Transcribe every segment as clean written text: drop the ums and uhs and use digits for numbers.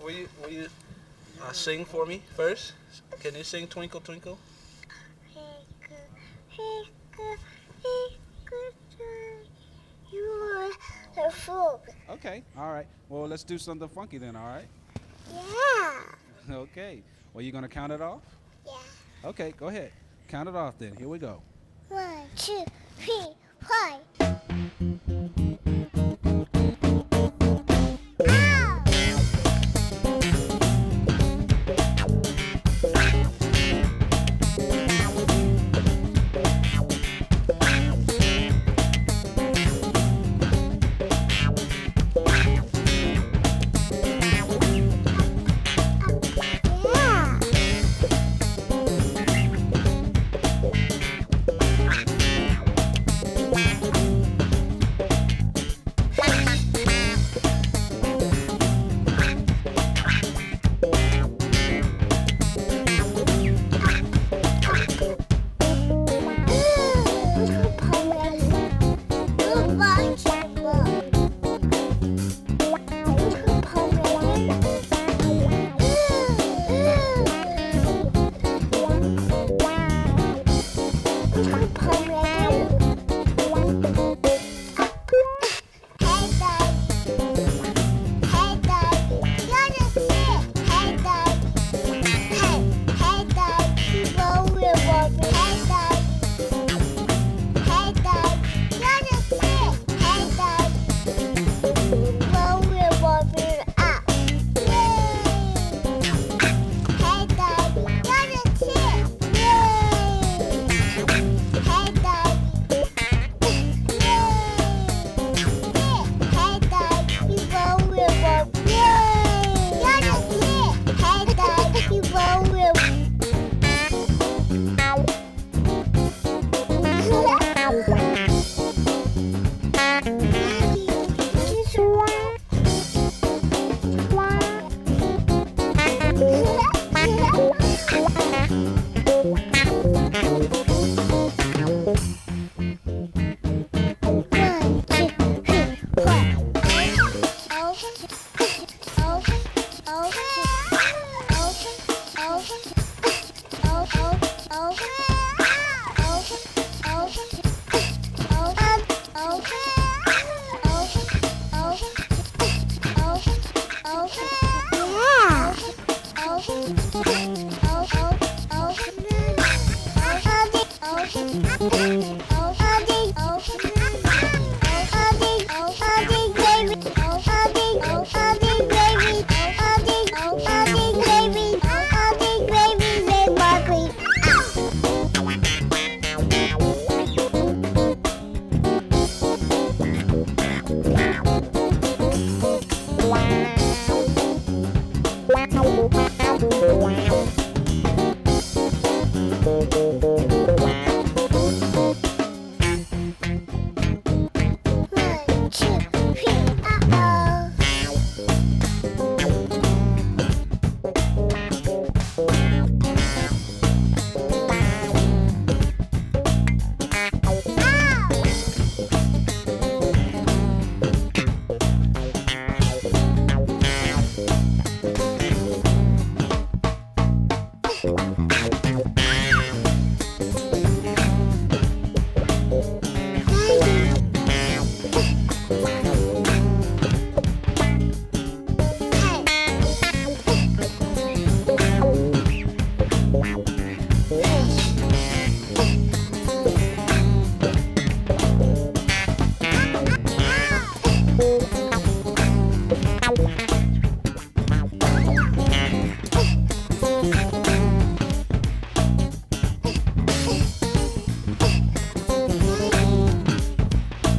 will you sing for me first? Can you sing Twinkle Twinkle? You are a fool. Okay, all right. Well, let's do something funky then, all right? Yeah. Okay. Well, you going to count it off? Yeah. Okay, go ahead. Count it off then. Here we go. 1, 2, 3, 4.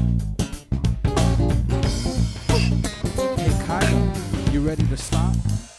You ready to stop?